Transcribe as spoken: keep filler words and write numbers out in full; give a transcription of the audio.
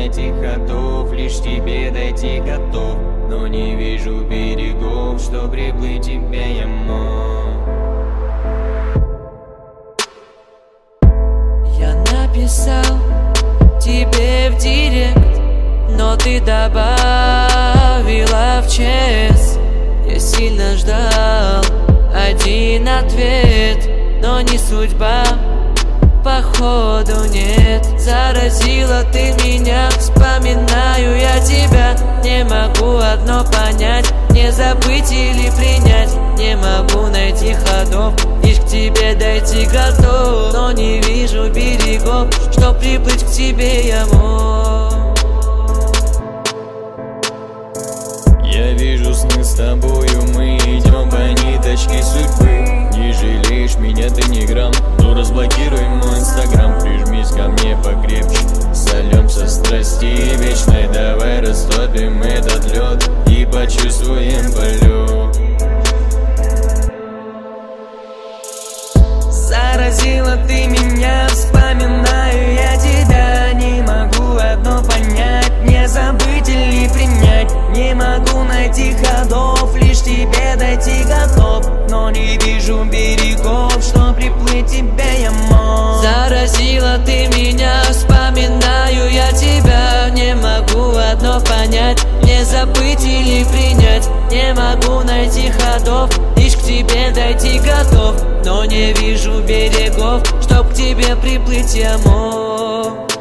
найти ходов, лишь тебе дойти готов. Но не вижу берегов, что приплыть тебе я мог. Я написал тебе в директ, но ты добавила в ЧС. Я сильно ждал один ответ, но не судьба, походу нет. Заразила ты меня, вспоминаю я тебя. Не могу одно понять, не забыть или принять. Не могу найти ходов, лишь к тебе дойти готов. Но не вижу берегов, чтоб приплыть к тебе я мог. Я вижу сны с тобою, мы идем по ниточке судьбы. Не жалеешь меня ты ни грамм, ну разблокируй мой инстаграм. Прижмись ко мне покрепче, сольемся страсти вечной. Давай растопим этот лед и почувствуем полет. Заразила ты меня, вспоминаю я тебя. Не могу одно понять, не забыть или принять. Не могу найти ходов, лишь тебе дойти готов. Но не вижу берегов, что приплыть тебе я мог. Заразила ты меня, вспоминаю я тебя. Не могу одно понять, не забыть или принять. Не могу найти ходов, лишь к тебе дойти готов. Но не вижу берегов, чтоб к тебе приплыть я мог.